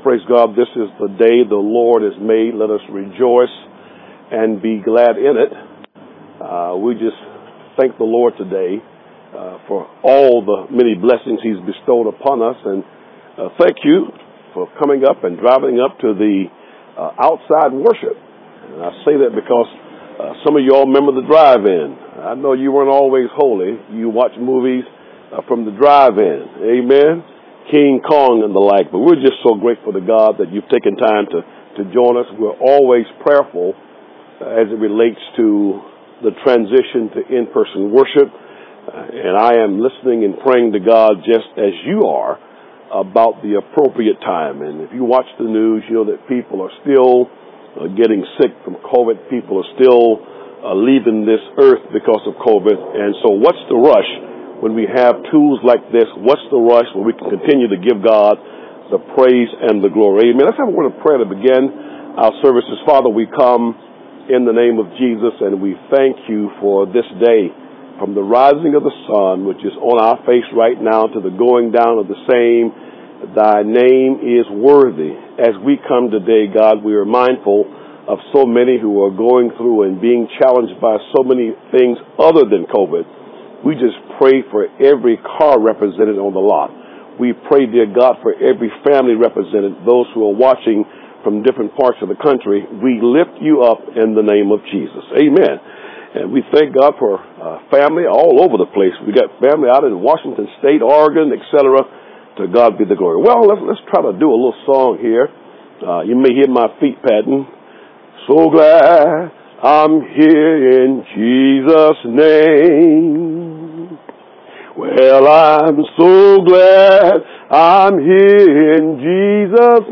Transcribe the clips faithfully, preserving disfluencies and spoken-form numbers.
praise God. This is the day the Lord has made. Let us rejoice and be glad in it. Uh, we just thank the Lord today uh, for all the many blessings He's bestowed upon us. And uh, thank you for coming up and driving up to the uh, outside worship. And I say that because uh, some of you all remember the drive-in. I know you weren't always holy. You watch movies uh, from the drive-in. Amen. King Kong and the like, but we're just so grateful to God that you've taken time to, to join us. We're always prayerful uh, as it relates to the transition to in-person worship, uh, and I am listening and praying to God just as you are about the appropriate time. And if you watch the news, you know that people are still uh, getting sick from COVID. People are still uh, leaving this earth because of COVID, and so what's the rush? When we have tools like this, what's the rush when we can continue to give God the praise and the glory? Amen. Let's have a word of prayer to begin our services. Father, we come in the name of Jesus, and we thank you for this day. From the rising of the sun, which is on our face right now, to the going down of the same, thy name is worthy. As we come today, God, we are mindful of so many who are going through and being challenged by so many things other than COVID. We just pray for every car represented on the lot. We pray, dear God, for every family represented, those who are watching from different parts of the country. We lift you up in the name of Jesus. Amen. And we thank God for uh, family all over the place. We got family out in Washington State, Oregon, et cetera. To God be the glory. Well, let's, let's try to do a little song here. Uh, you may hear my feet patting. So glad I'm here in Jesus' name. Well, I'm so glad I'm here in Jesus'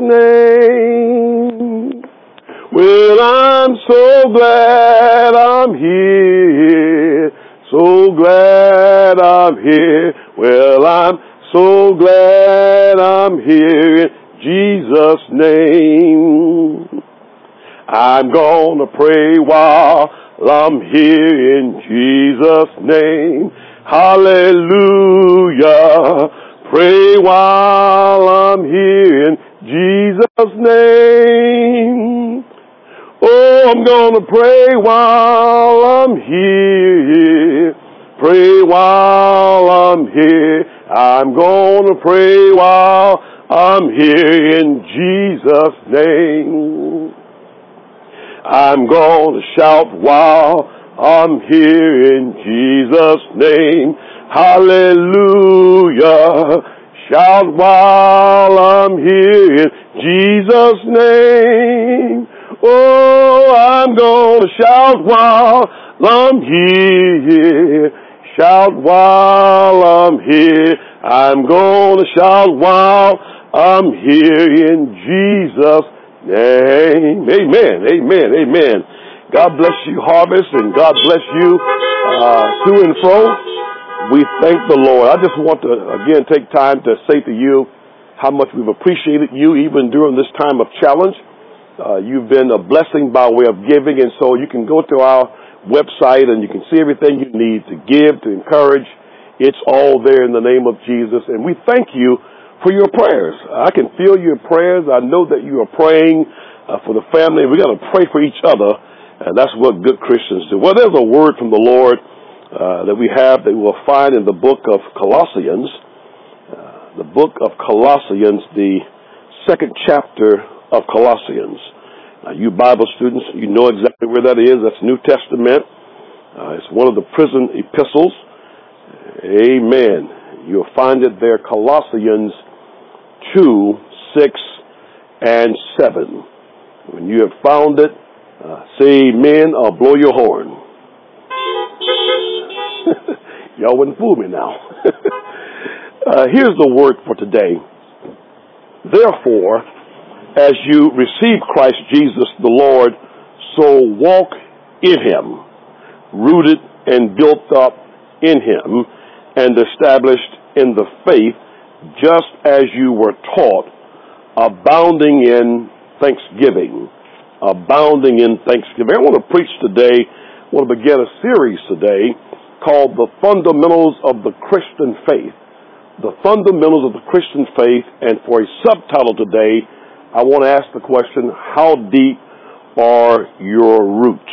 name. Well, I'm so glad I'm here. So glad I'm here. Well, I'm so glad I'm here in Jesus' name. I'm gonna pray while I'm here in Jesus' name. Hallelujah. Pray while I'm here in Jesus' name. Oh, I'm gonna pray while I'm here. Pray while I'm here. I'm gonna pray while I'm here in Jesus' name. I'm gonna shout while I'm here in Jesus' name. Hallelujah. Shout while I'm here in Jesus' name. Oh, I'm gonna shout while I'm here. Shout while I'm here. I'm gonna shout while I'm here in Jesus' name. Amen, amen, amen. God bless you, Harvest, and God bless you uh, to and fro. We thank the Lord. I just want to, again, take time to say to you how much we've appreciated you even during this time of challenge. Uh, you've been a blessing by way of giving, and so you can go to our website and you can see everything you need to give, to encourage. It's all there in the name of Jesus, and we thank you for your prayers. I can feel your prayers. I know that you are praying uh, for the family. We got to pray for each other. And that's what good Christians do. Well, there's a word from the Lord uh, that we have that we will find in the book of Colossians. Uh, the book of Colossians, the second chapter of Colossians. Now, you Bible students, you know exactly where that is. That's New Testament. Uh, it's one of the prison epistles. Amen. You'll find it there, Colossians two, six, and seven. When you have found it, Uh, say amen or blow your horn. Y'all wouldn't fool me now. uh, here's the word for today. Therefore, as you receive Christ Jesus the Lord, so walk in him, rooted and built up in him, and established in the faith, just as you were taught, abounding in thanksgiving. Abounding in thanksgiving. I want to preach today, I want to begin a series today called The Fundamentals of the Christian Faith. The Fundamentals of the Christian Faith, and for a subtitle today, I want to ask the question, how deep are your roots?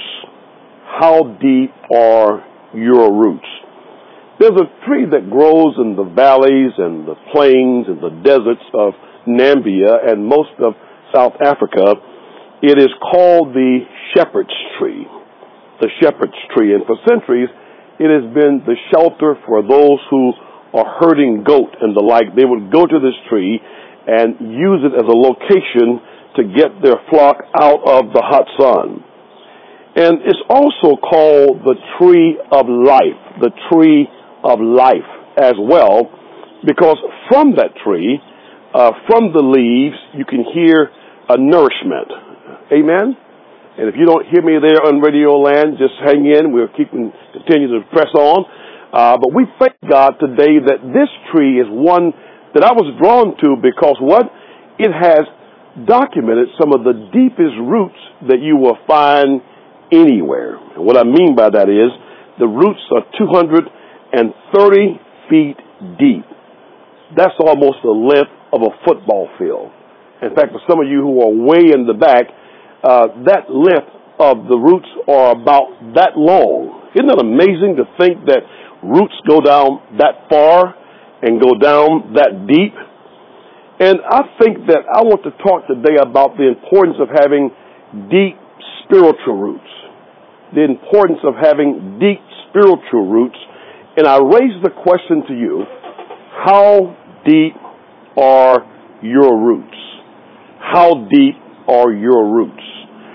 How deep are your roots? There's a tree that grows in the valleys and the plains and the deserts of Namibia and most of South Africa. It is called the shepherd's tree. The shepherd's tree. And for centuries, it has been the shelter for those who are herding goat and the like. They would go to this tree and use it as a location to get their flock out of the hot sun. And it's also called the tree of life, the tree of life as well, because from that tree, uh, from the leaves, you can hear a nourishment. Amen? And if you don't hear me there on Radio Land, just hang in. We'll keep and continue to press on. Uh, but we thank God today that this tree is one that I was drawn to because what? It has documented some of the deepest roots that you will find anywhere. And what I mean by that is the roots are two hundred thirty feet deep. That's almost the length of a football field. In fact, for some of you who are way in the back, uh, that length of the roots are about that long. Isn't it amazing to think that roots go down that far and go down that deep? And I think that I want to talk today about the importance of having deep spiritual roots. The importance of having deep spiritual roots. And I raise the question to you, how deep are your roots? How deep are your roots?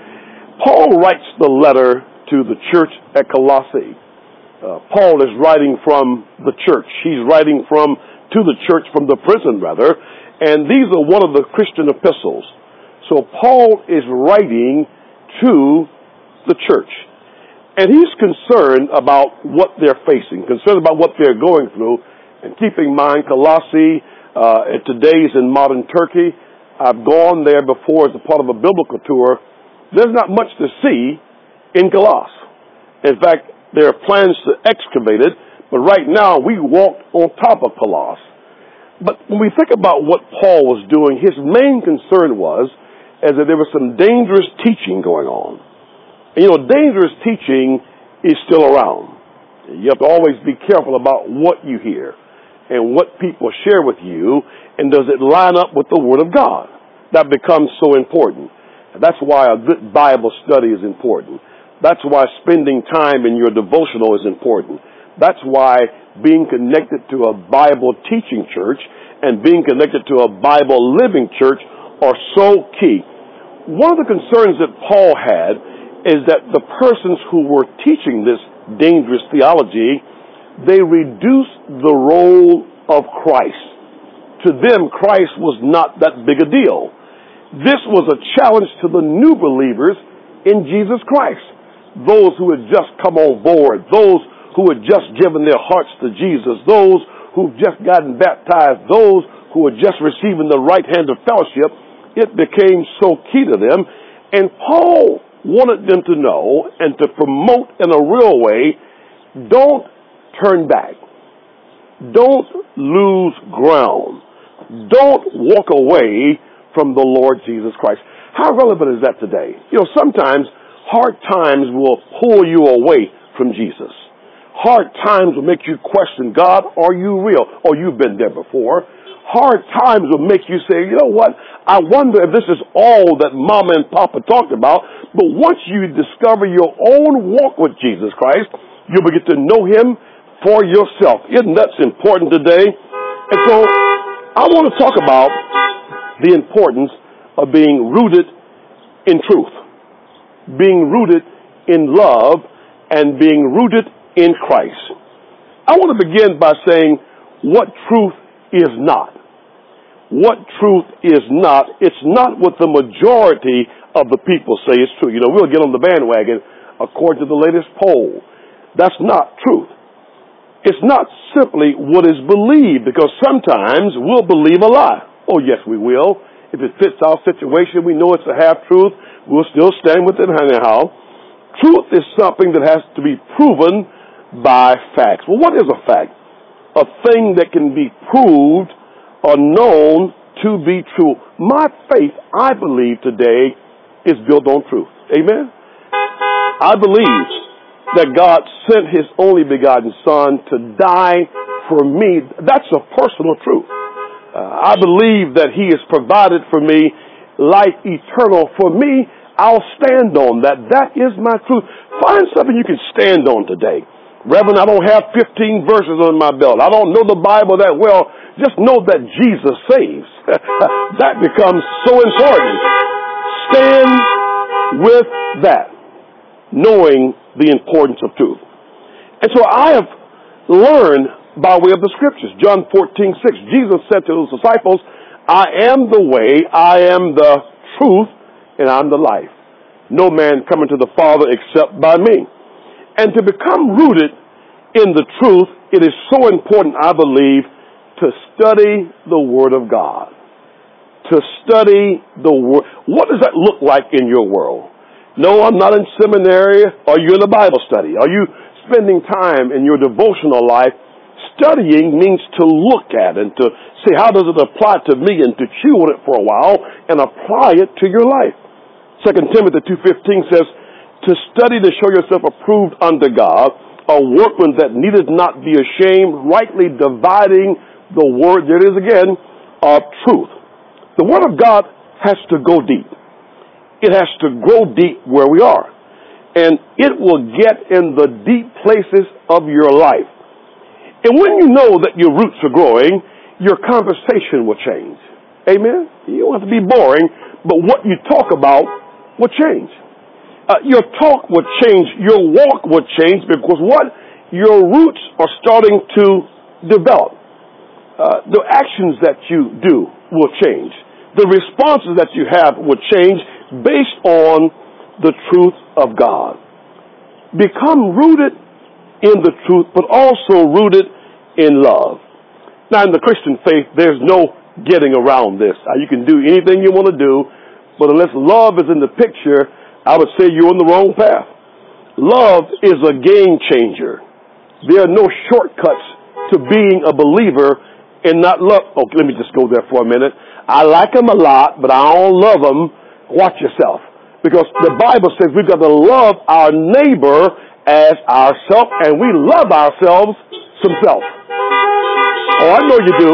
Paul writes the letter to the church at Colossae. Uh, Paul is writing from the church. He's writing from to the church from the prison, rather. And these are one of the Christian epistles. So Paul is writing to the church. And he's concerned about what they're facing, concerned about what they're going through. And keep in mind, Colossae, uh, today's in modern Turkey. I've gone there before as a part of a biblical tour. There's not much to see in Colossae. In fact, there are plans to excavate it, but right now we walked on top of Colossae. But when we think about what Paul was doing, his main concern was is that there was some dangerous teaching going on. And, you know, dangerous teaching is still around. You have to always be careful about what you hear and what people share with you, and does it line up with the Word of God? That becomes so important. And that's why a good Bible study is important. That's why spending time in your devotional is important. That's why being connected to a Bible teaching church and being connected to a Bible living church are so key. One of the concerns that Paul had is that the persons who were teaching this dangerous theology, they reduced the role of Christ. To them, Christ was not that big a deal. This was a challenge to the new believers in Jesus Christ. Those who had just come on board, those who had just given their hearts to Jesus, those who've just gotten baptized, those who were just receiving the right hand of fellowship, it became so key to them. And Paul wanted them to know and to promote in a real way, don't turn back. Don't lose ground. Don't walk away from the Lord Jesus Christ. How relevant is that today? You know, sometimes hard times will pull you away from Jesus. Hard times will make you question, God, are you real? Oh, you've been there before. Hard times will make you say, you know what? I wonder if this is all that Mama and Papa talked about. But once you discover your own walk with Jesus Christ, you'll begin to know Him for yourself. Isn't that important today? And so I want to talk about the importance of being rooted in truth, being rooted in love, and being rooted in Christ. I want to begin by saying what truth is not. What truth is not. It's not what the majority of the people say is true. You know, we'll get on the bandwagon according to the latest poll. That's not truth. It's not simply what is believed, because sometimes we'll believe a lie. Oh, yes, we will. If it fits our situation, we know it's a half-truth, we'll still stand with it anyhow. Truth is something that has to be proven by facts. Well, what is a fact? A thing that can be proved or known to be true. My faith, I believe today, is built on truth. Amen? I believe that God sent his only begotten Son to die for me. That's a personal truth. Uh, I believe that he has provided for me life eternal. For me, I'll stand on that. That is my truth. Find something you can stand on today. Reverend, I don't have fifteen verses on my belt. I don't know the Bible that well. Just know that Jesus saves. That becomes so important. Stand with that, knowing the importance of truth. And so I have learned by way of the scriptures. John fourteen six, Jesus said to his disciples, I am the way, I am the truth, and I'm the life. No man coming to the Father except by me. And to become rooted in the truth, it is so important, I believe, to study the Word of God. To study the Word. What does that look like in your world? No, I'm not in seminary. Are you in a Bible study? Are you spending time in your devotional life? Studying means to look at and to say, how does it apply to me, and to chew on it for a while and apply it to your life. Second Timothy two fifteen says, to study to show yourself approved unto God, a workman that needeth not be ashamed, rightly dividing the word, there it is again, of truth. The Word of God has to go deep. It has to grow deep where we are. And it will get in the deep places of your life. And when you know that your roots are growing, your conversation will change. Amen? You don't have to be boring, but what you talk about will change. Uh, your talk will change. Your walk will change because what? Your roots are starting to develop. Uh, the actions that you do will change. The responses that you have will change based on the truth of God. Become rooted in the truth, but also rooted in love. Now, in the Christian faith, there's no getting around this. Uh, you can do anything you want to do, but unless love is in the picture, I would say you're on the wrong path. Love is a game changer. There are no shortcuts to being a believer and not love. Oh, let me just go there for a minute. I like them a lot, but I don't love them. Watch yourself. Because the Bible says we've got to love our neighbor as ourselves, and we love ourselves some self. Oh, I know you do.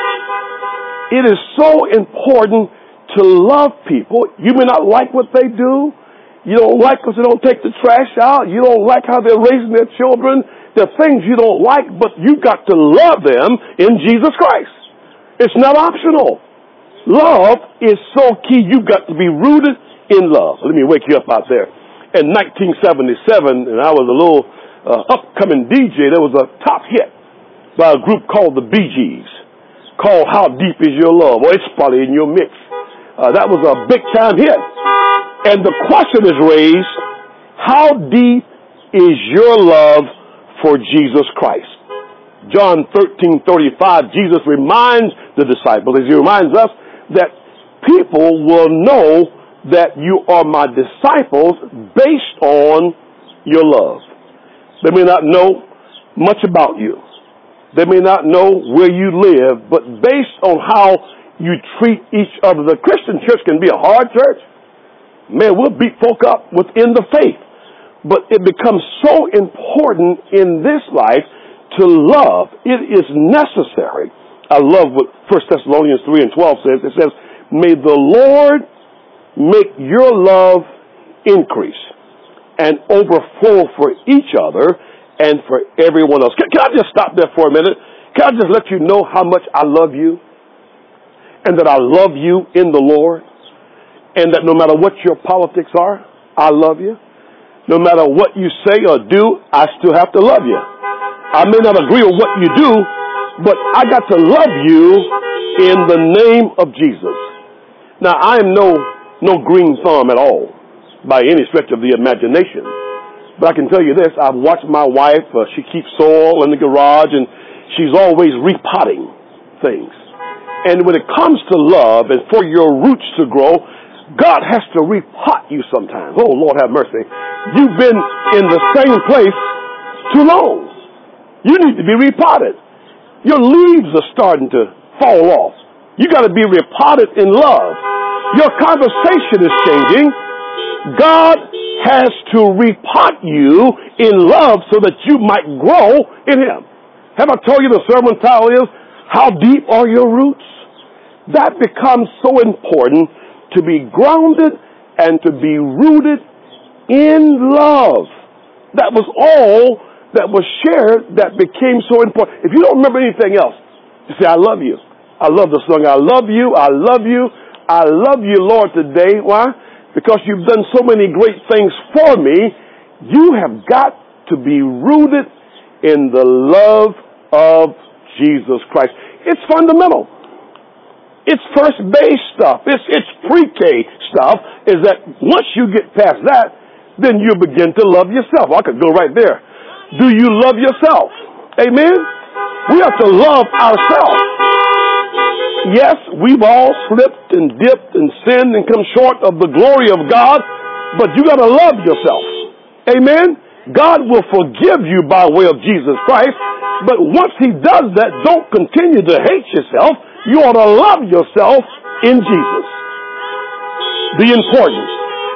It is so important to love people. You may not like what they do. You don't like because they don't take the trash out. You don't like how they're raising their children. There are things you don't like, but you've got to love them in Jesus Christ. It's not optional. Love is so key. You've got to be rooted in love. Let me wake you up out there. In nineteen seventy-seven, and I was a little uh, upcoming D J, there was a top hit by a group called the Bee Gees, called How Deep Is Your Love? Well, it's probably in your mix. Uh, that was a big-time hit. And the question is raised, how deep is your love for Jesus Christ? John thirteen thirty-five, Jesus reminds the disciples, as he reminds us, that people will know that you are my disciples based on your love. They may not know much about you. They may not know where you live, but based on how you treat each other. The Christian church can be a hard church. Man, we'll beat folk up within the faith. But it becomes so important in this life to love. It is necessary. I love what First Thessalonians three and twelve says. It says, may the Lord make your love increase and overflow for each other and for everyone else. Can, can I just stop there for a minute? Can I just let you know how much I love you? And that I love you in the Lord? And that no matter what your politics are, I love you. No matter what you say or do, I still have to love you. I may not agree with what you do, but I got to love you in the name of Jesus. Now, I am no, no green thumb at all by any stretch of the imagination. But I can tell you this, I've watched my wife, uh, she keeps soil in the garage, and she's always repotting things. And when it comes to love and for your roots to grow, God has to repot you sometimes. Oh, Lord have mercy. You've been in the same place too long. You need to be repotted. Your leaves are starting to fall off. You got to be repotted in love. Your conversation is changing. God has to repot you in love so that you might grow in Him. Have I told you the sermon title is, How Deep Are Your Roots? That becomes so important, to be grounded and to be rooted in love. That was all that was shared that became so important. If you don't remember anything else, you say, I love you. I love the song. I love you. I love you. I love you, Lord, today. Why? Because you've done so many great things for me. You have got to be rooted in the love of Jesus Christ. It's fundamental. It's first base stuff. It's, it's pre-K stuff, is that once you get past that, then you begin to love yourself. I could go right there. Do you love yourself? Amen? We have to love ourselves. Yes, we've all slipped and dipped and sinned and come short of the glory of God, but you got to love yourself. Amen? God will forgive you by way of Jesus Christ, but once He does that, don't continue to hate yourself. You ought to love yourself in Jesus. The importance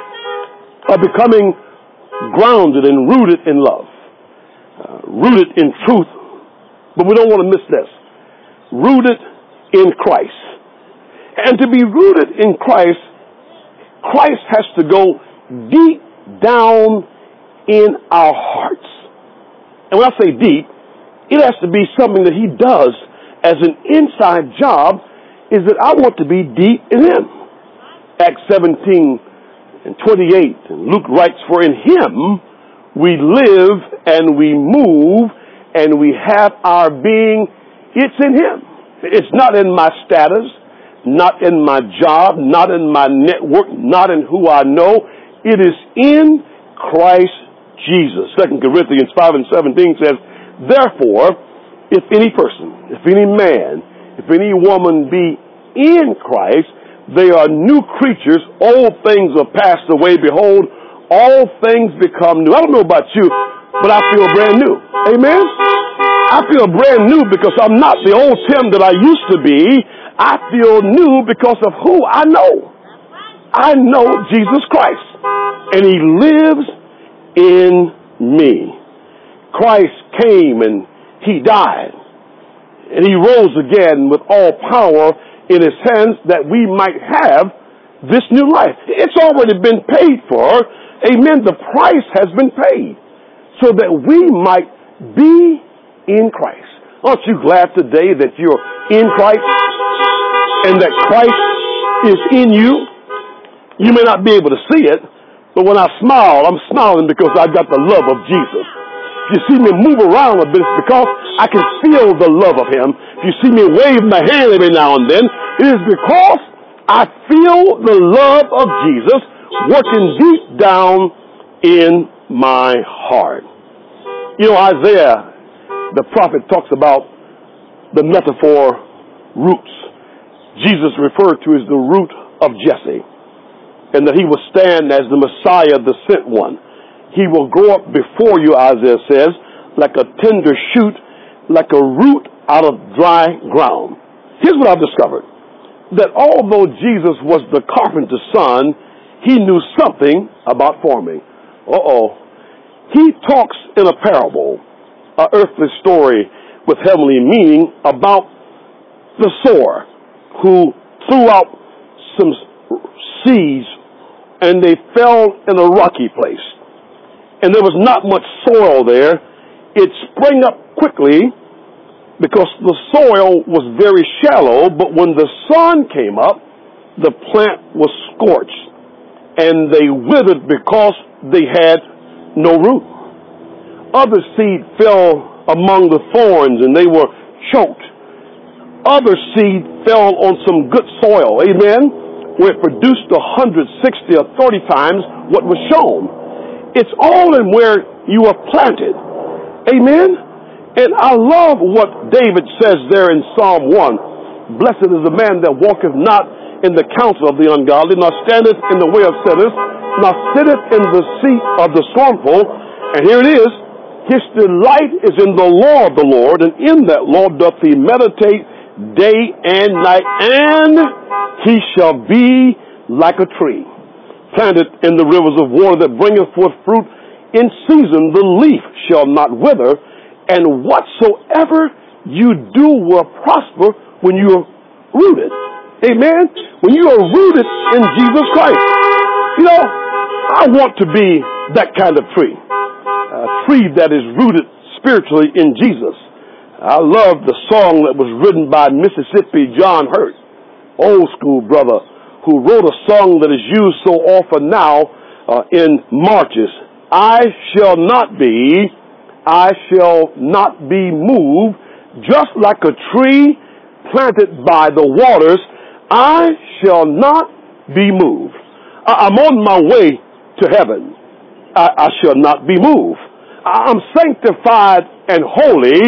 of becoming grounded and rooted in love, uh, rooted in truth, but we don't want to miss this. Rooted in Christ. And to be rooted in Christ, Christ has to go deep down in our hearts. And when I say deep, it has to be something that He does as an inside job, is that I want to be deep in Him. Acts seventeen and twenty-eight, and Luke writes, for in Him we live and we move and we have our being. It's in Him. It's not in my status, not in my job, not in my network, not in who I know. It is in Christ Jesus. Second Corinthians five and seventeen says, therefore, if any person, if any man, if any woman be in Christ, they are new creatures. Old things are passed away. Behold, all things become new. I don't know about you, but I feel brand new. Amen? I feel brand new because I'm not the old Tim that I used to be. I feel new because of who I know. I know Jesus Christ, and He lives in me. Christ came and He died, and He rose again with all power in His hands that we might have this new life. It's already been paid for. Amen. The price has been paid so that we might be in Christ. Aren't you glad today that you're in Christ and that Christ is in you? You may not be able to see it, but when I smile, I'm smiling because I got the love of Jesus. If you see me move around a bit, it's because I can feel the love of Him. If you see me wave my hand every now and then, it is because I feel the love of Jesus working deep down in my heart. You know, Isaiah, the prophet, talks about the metaphor roots. Jesus referred to as the root of Jesse, and that He will stand as the Messiah, the sent one. He will grow up before you, Isaiah says, like a tender shoot, like a root out of dry ground. Here's what I've discovered. That although Jesus was the carpenter's son, He knew something about farming. Uh-oh. He talks in a parable, an earthly story with heavenly meaning, about the sower who threw out some seeds and they fell in a rocky place. And there was not much soil there. It sprang up quickly because the soil was very shallow, but when the sun came up, the plant was scorched, and they withered because they had no root. Other seed fell among the thorns, and they were choked. Other seed fell on some good soil, amen, where it produced one hundred sixty or thirty times what was shown. It's all in where you are planted. Amen? And I love what David says there in Psalm one. Blessed is the man that walketh not in the counsel of the ungodly, nor standeth in the way of sinners, nor sitteth in the seat of the scornful. And here it is. His delight is in the law of the Lord, and in that law doth he meditate day and night, and he shall be like a tree planted in the rivers of water that bringeth forth fruit in season. The leaf shall not wither, and whatsoever you do will prosper when you are rooted. Amen? When you are rooted in Jesus Christ. You know, I want to be that kind of tree. A tree that is rooted spiritually in Jesus. I love the song that was written by Mississippi John Hurt, old school brother, who wrote a song that is used so often now uh, in marches. I shall not be, I shall not be moved, just like a tree planted by the waters, I shall not be moved. I- I'm on my way to heaven. I, I shall not be moved. I'm sanctified and holy.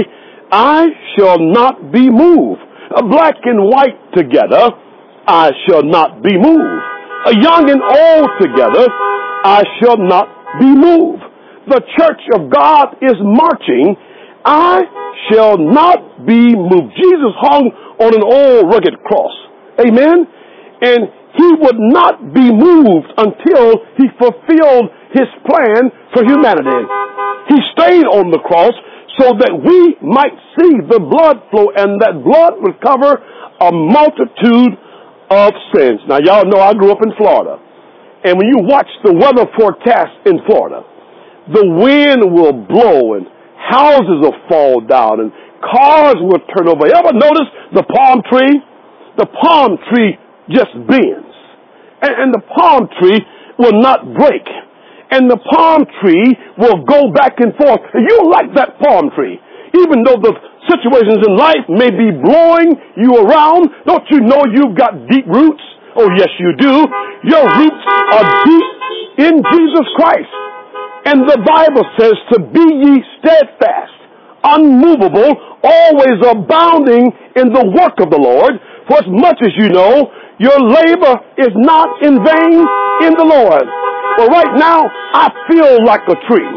I shall not be moved. A black and white together, I shall not be moved. A young and old together, I shall not be moved. The church of God is marching. I shall not be moved. Jesus hung on an old rugged cross. Amen? And he would not be moved until he fulfilled his plan for humanity. He stayed on the cross so that we might see the blood flow, and that blood would cover a multitude of sins. Now, y'all know I grew up in Florida. And when you watch the weather forecast in Florida, the wind will blow and houses will fall down and cars will turn over. You ever notice the palm tree? The palm tree just bends. And, and the palm tree will not break. And the palm tree will go back and forth. You like that palm tree. Even though the situations in life may be blowing you around, don't you know you've got deep roots? Oh, yes, you do. Your roots are deep in Jesus Christ. And the Bible says to be ye steadfast, unmovable, always abounding in the work of the Lord. For as much as you know, your labor is not in vain in the Lord. But right now, I feel like a tree.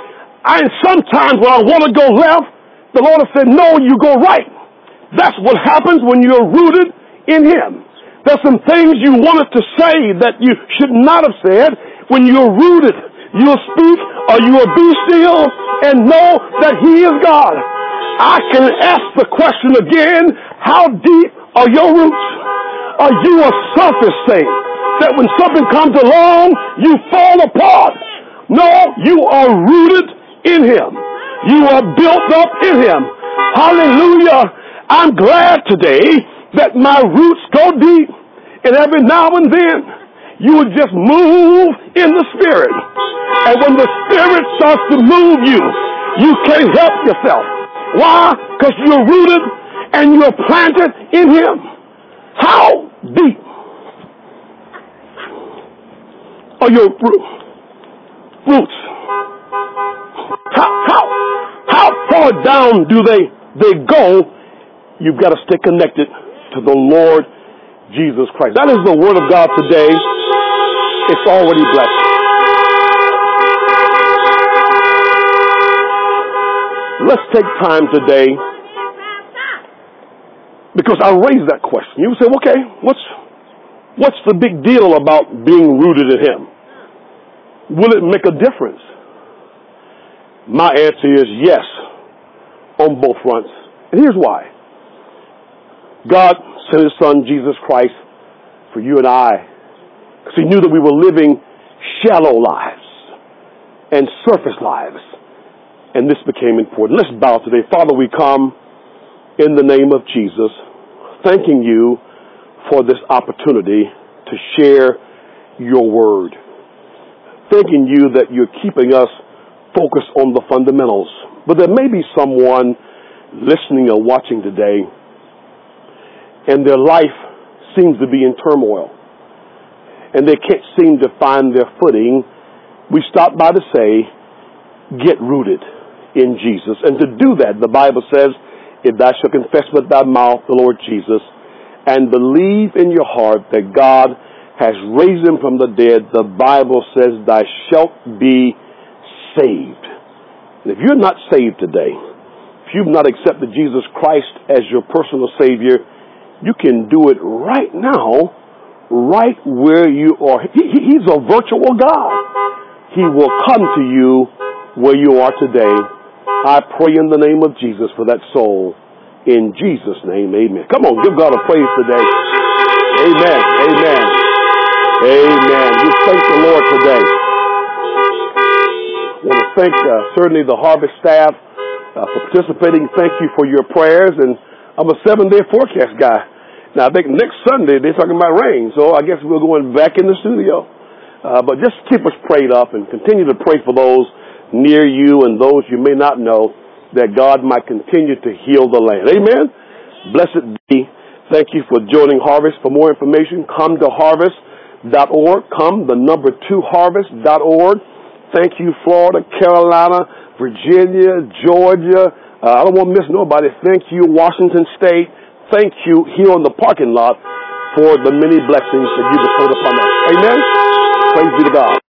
And sometimes when I want to go left, the Lord has said, no, you go right. That's what happens when you're rooted in Him. There's some things you wanted to say that you should not have said. When you're rooted, you'll speak or you will be still and know that He is God. I can ask the question again, how deep are your roots? Are you a surface thing that when something comes along, you fall apart? No, you are rooted in Him. You are built up in Him. Hallelujah. I'm glad today that my roots go deep, and every now and then you would just move in the Spirit. And when the Spirit starts to move you, you can't help yourself. Why? Because you're rooted and you're planted in Him. How deep are your roots? How, how, how far down do they, they go? You've got to stay connected to the Lord Jesus Christ. That is the Word of God today. It's already blessed. Let's take time today, because I raised that question. You say, okay, what's, what's the big deal about being rooted in Him? Will it make a difference? My answer is yes, on both fronts. And here's why. God sent His Son, Jesus Christ, for you and I, because He knew that we were living shallow lives and surface lives. And this became important. Let's bow today. Father, we come in the name of Jesus, thanking you for this opportunity to share your word. Thanking you that you're keeping us focused on the fundamentals. But there may be someone listening or watching today, and their life seems to be in turmoil, and they can't seem to find their footing. We stop by to say, get rooted in Jesus. And to do that, the Bible says, if thou shalt confess with thy mouth the Lord Jesus, and believe in your heart that God has raised Him from the dead, the Bible says, thou shalt be saved. And if you're not saved today, If you've not accepted Jesus Christ as your personal Savior, you can do it right now, right where you are. He, he's a virtual God. He will come to you where you are today. I pray in the name of Jesus for that soul. In Jesus' name, amen. Come on, give God a praise today. Amen. Amen. Amen. We thank the Lord today. I want to thank uh, certainly the Harvest staff uh, for participating. Thank you for your prayers. And I'm a seven-day forecast guy. Now, I think next Sunday they're talking about rain, so I guess we're going back in the studio. Uh, but just keep us prayed up and continue to pray for those near you and those you may not know, that God might continue to heal the land. Amen? Blessed be. Thank you for joining Harvest. For more information, come to harvest dot org. Come, the number two, harvest dot org. Thank you, Florida, Carolina, Virginia, Georgia. Uh, I don't want to miss nobody. Thank you, Washington State. Thank you here on the parking lot for the many blessings that you bestowed upon us. Amen? Praise be to God.